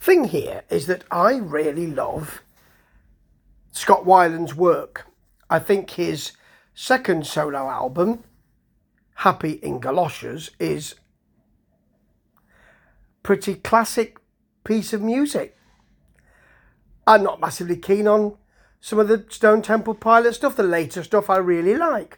thing here is that I really love Scott Weiland's work. I think his second solo album, Happy in Galoshes, is pretty classic piece of music. I'm not massively keen on some of the Stone Temple Pilots stuff. The later stuff I really like.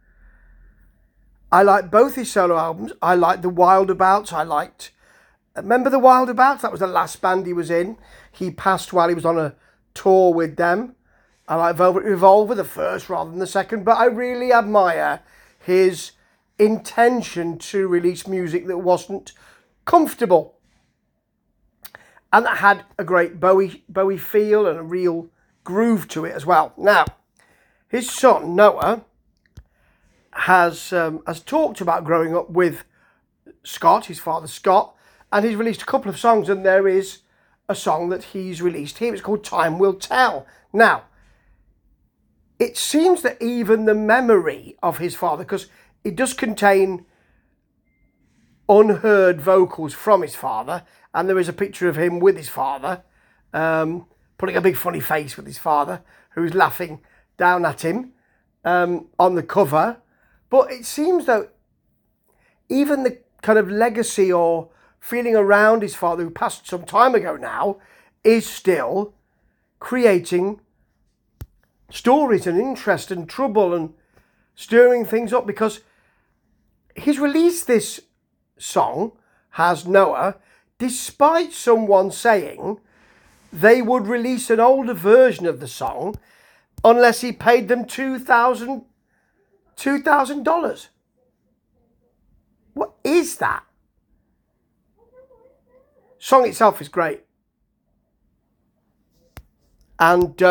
I like both his solo albums. I like the Wildabouts. Remember the Wildabouts? That was the last band he was in. He passed while he was on a tour with them. I like Velvet Revolver, the first rather than the second, but I really admire his intention to release music that wasn't comfortable and that had a great Bowie feel and a real groove to it as well. Now, his son Noah has talked about growing up with Scott, his father Scott, and he's released a couple of songs, and there is a song that he's released here. It's called Time Will Tell. Now, it seems that even the memory of his father, because it does contain unheard vocals from his father, and there is a picture of him with his father, putting a big funny face with his father, who's laughing down at him on the cover. But it seems that even the kind of legacy or feeling around his father, who passed some time ago now, is still creating stories and interest and trouble and stirring things up, because he's released this song, has Noah, despite someone saying they would release an older version of the song unless he paid them $2,000. What is that? Song itself is great. And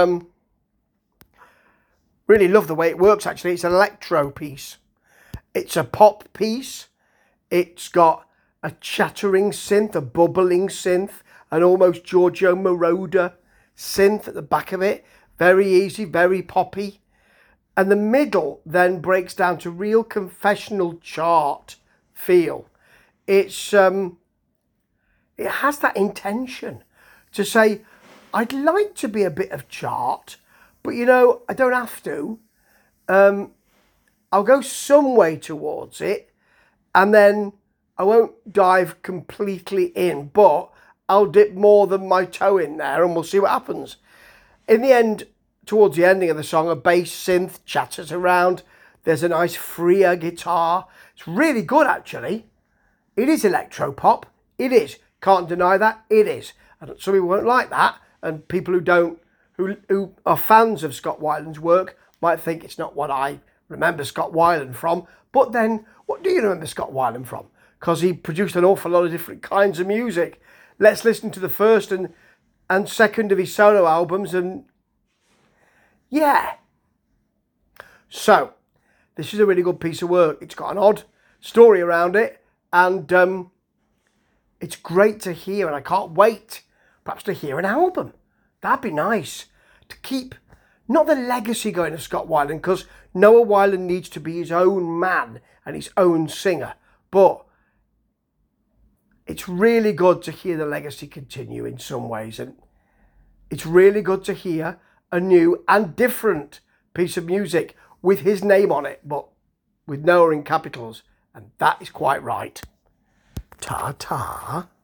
really love the way it works, actually. It's an electro piece. It's a pop piece. It's got a chattering synth, a bubbling synth, an almost Giorgio Moroder synth at the back of it. Very easy, very poppy. And the middle then breaks down to real confessional chart feel. It's it has that intention to say, I'd like to be a bit of chart, but you know, I don't have to. I'll go some way towards it, and then I won't dive completely in, but I'll dip more than my toe in there and we'll see what happens. In the end, towards the ending of the song, a bass synth chatters around. There's a nice freer guitar. It's really good, actually. It is electro-pop. It is. Can't deny that. It is. And some people won't like that, and people who are fans of Scott Weiland's work might think it's not what I remember Scott Weiland from. But then, what do you remember Scott Weiland from? Because he produced an awful lot of different kinds of music. Let's listen to the first and second of his solo albums, and yeah. So, this is a really good piece of work. It's got an odd story around it, and it's great to hear, and I can't wait perhaps to hear an album. That'd be nice to keep, not the legacy going of Scott Weiland, because Noah Weiland needs to be his own man and his own singer, but it's really good to hear the legacy continue in some ways, and it's really good to hear a new and different piece of music with his name on it, but with Noah in capitals, and that is quite right. Ta-ta.